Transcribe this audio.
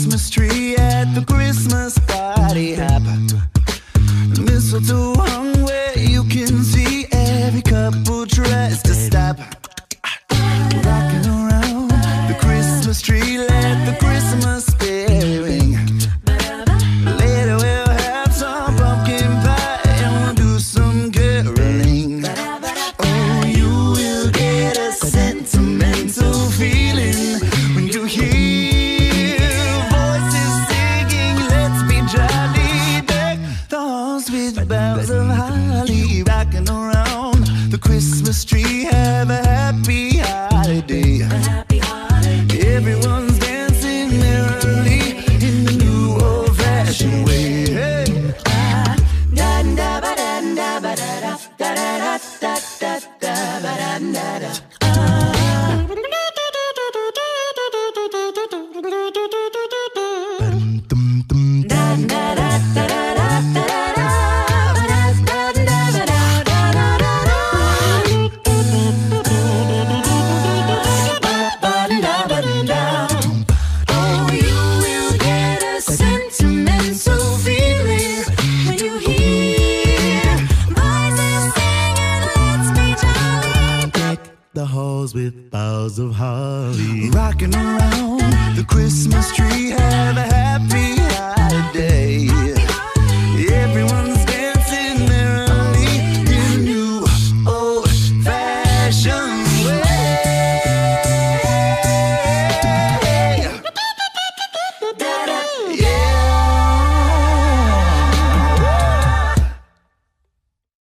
Christmas tree at the Christmas party hop. Mistletoe hung where you can see every couple tries to stop. Rocking around the Christmas tree, let the Christmas spirit ring. Later we'll have some pumpkin pie and we'll do some caroling. Oh, you will get a sentimental feeling when you hear voices singing, let's be jolly. Deck the halls with boughs of holly, rocking around the Christmas tree. Have a happy holiday. Everyone's dancing merrily in the new old-fashioned way. Hey. The halls with boughs of holly, rocking around the Christmas tree. Have a happy holiday. Everyone's dancing merrily in a new old-fashioned way. Yeah.